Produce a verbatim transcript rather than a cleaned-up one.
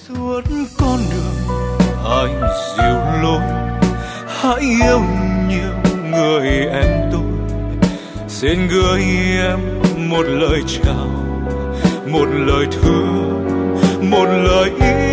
suốt con đường anh dìu lối, hãy yêu nhiều người em tôi. Xin gửi em một lời chào, một lời thương, một lời yêu.